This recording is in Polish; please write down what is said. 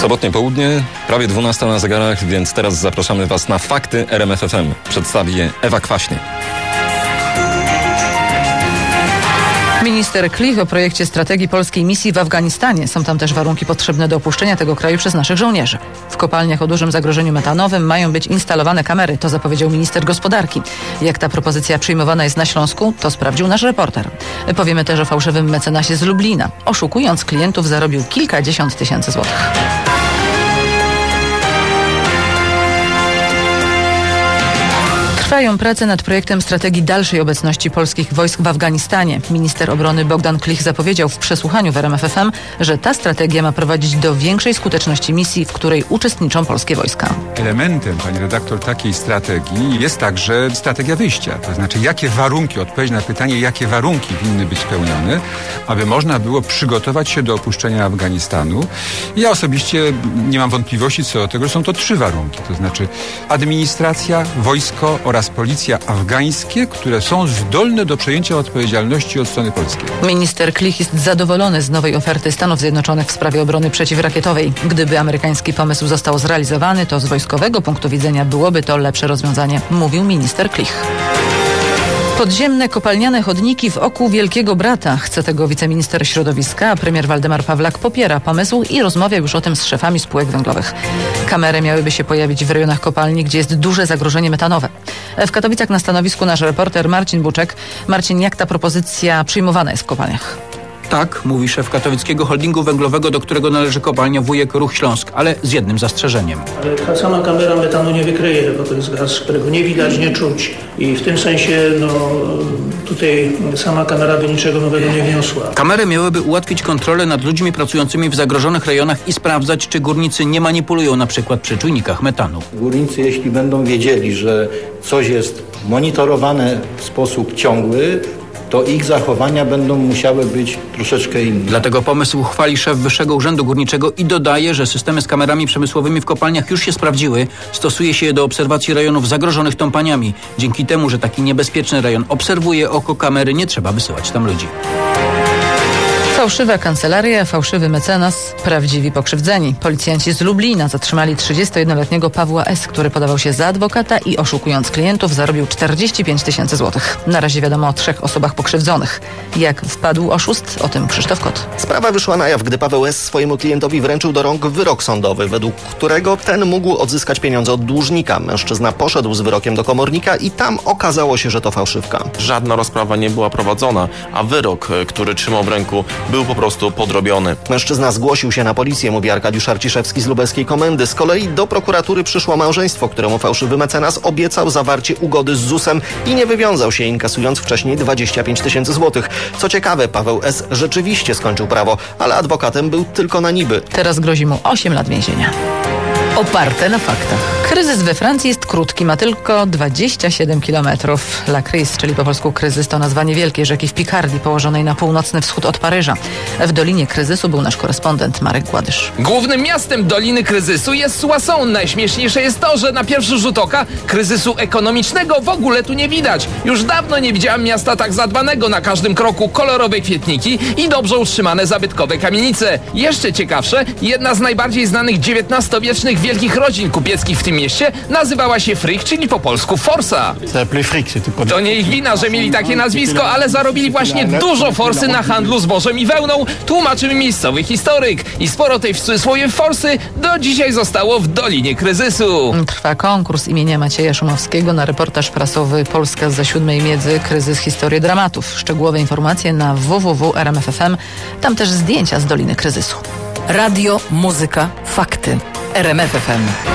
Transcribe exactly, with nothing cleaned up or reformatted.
Sobotnie południe, prawie dwunasta na zegarach, więc teraz zapraszamy Was na Fakty R M F F M. Przedstawi je Ewa Kwaśnie. Minister Klich o projekcie strategii polskiej misji w Afganistanie. Są tam też warunki potrzebne do opuszczenia tego kraju przez naszych żołnierzy. W kopalniach o dużym zagrożeniu metanowym mają być instalowane kamery, to zapowiedział minister gospodarki. Jak ta propozycja przyjmowana jest na Śląsku, to sprawdził nasz reporter. Powiemy też o fałszywym mecenasie z Lublina. Oszukując klientów, zarobił kilkadziesiąt tysięcy złotych. Trwają prace nad projektem strategii dalszej obecności polskich wojsk w Afganistanie. Minister obrony Bogdan Klich zapowiedział w przesłuchaniu w R M F F M, że ta strategia ma prowadzić do większej skuteczności misji, w której uczestniczą polskie wojska. Elementem, pani redaktor, takiej strategii jest także strategia wyjścia. To znaczy, jakie warunki, odpowiedź na pytanie, jakie warunki winny być spełnione, aby można było przygotować się do opuszczenia Afganistanu. Ja osobiście nie mam wątpliwości co do tego, że są to trzy warunki. To znaczy administracja, wojsko oraz policja afgańskie, które są zdolne do przejęcia odpowiedzialności od strony polskiej. Minister Klich jest zadowolony z nowej oferty Stanów Zjednoczonych w sprawie obrony przeciwrakietowej. Gdyby amerykański pomysł został zrealizowany, to z wojskowego punktu widzenia byłoby to lepsze rozwiązanie, mówił minister Klich. Podziemne kopalniane chodniki w oku Wielkiego Brata. Chce tego wiceminister środowiska, a premier Waldemar Pawlak popiera pomysł i rozmawia już o tym z szefami spółek węglowych. Kamery miałyby się pojawić w rejonach kopalni, gdzie jest duże zagrożenie metanowe. W Katowicach na stanowisku nasz reporter Marcin Buczek. Marcin, jak ta propozycja przyjmowana jest w kopalniach? Tak, mówi szef katowickiego holdingu węglowego, do którego należy kopalnia Wujek Ruch Śląsk, ale z jednym zastrzeżeniem. Ale ta sama kamera metanu nie wykryje, bo to jest gaz, którego nie widać, nie czuć. I w tym sensie no, tutaj sama kamera by niczego nowego nie wniosła. Kamery miałyby ułatwić kontrolę nad ludźmi pracującymi w zagrożonych rejonach i sprawdzać, czy górnicy nie manipulują na przykład przy czujnikach metanu. Górnicy, jeśli będą wiedzieli, że coś jest monitorowane w sposób ciągły, to ich zachowania będą musiały być troszeczkę inne. Dlatego pomysł chwali szef Wyższego Urzędu Górniczego i dodaje, że systemy z kamerami przemysłowymi w kopalniach już się sprawdziły. Stosuje się je do obserwacji rejonów zagrożonych tąpaniami. Dzięki temu, że taki niebezpieczny rejon obserwuje oko kamery, nie trzeba wysyłać tam ludzi. Fałszywa kancelaria, fałszywy mecenas, prawdziwi pokrzywdzeni. Policjanci z Lublina zatrzymali trzydziestojednoletniego Pawła S., który podawał się za adwokata i oszukując klientów zarobił czterdzieści pięć tysięcy złotych. Na razie wiadomo o trzech osobach pokrzywdzonych. Jak wpadł oszust? O tym Krzysztof Kot. Sprawa wyszła na jaw, gdy Paweł S. swojemu klientowi wręczył do rąk wyrok sądowy, według którego ten mógł odzyskać pieniądze od dłużnika. Mężczyzna poszedł z wyrokiem do komornika i tam okazało się, że to fałszywka. Żadna rozprawa nie była prowadzona, a wyrok, który trzymał w ręku, był po prostu podrobiony. Mężczyzna zgłosił się na policję, mówi Arkadiusz Arciszewski z lubelskiej komendy. Z kolei do prokuratury przyszło małżeństwo, któremu fałszywy mecenas obiecał zawarcie ugody z zusem i nie wywiązał się, inkasując wcześniej dwadzieścia pięć tysięcy złotych. Co ciekawe, Paweł S. rzeczywiście skończył prawo, ale adwokatem był tylko na niby. Teraz grozi mu osiem lat więzienia. Oparte na faktach. Kryzys we Francji jest krótki, ma tylko dwadzieścia siedem kilometrów. La Crise, czyli po polsku kryzys, to nazwa niewielkiej rzeki w Pikardii, położonej na północny wschód od Paryża. W Dolinie Kryzysu był nasz korespondent Marek Gładysz. Głównym miastem Doliny Kryzysu jest Soissons. Najśmieszniejsze jest to, że na pierwszy rzut oka kryzysu ekonomicznego w ogóle tu nie widać. Już dawno nie widziałem miasta tak zadbanego. Na każdym kroku kolorowe kwietniki i dobrze utrzymane zabytkowe kamienice. Jeszcze ciekawsze, jedna z najbardziej znanych dziewiętnastowiecznych wielkich rodzin kupieckich w tym mieście nazywała się Frick, czyli po polsku Forsa. To nie ich wina, że mieli takie nazwisko, ale zarobili właśnie dużo forsy na handlu zbożem i wełną, tłumaczy mi miejscowy historyk. I sporo tej w cudzysłowie forsy do dzisiaj zostało w Dolinie Kryzysu. Trwa konkurs imienia Macieja Szumowskiego na reportaż prasowy Polska za siódmej miedzy, kryzys, historię dramatów. Szczegółowe informacje na w w w kropka r m f f m. Tam też zdjęcia z Doliny Kryzysu. Radio, muzyka, fakty. R M F F M.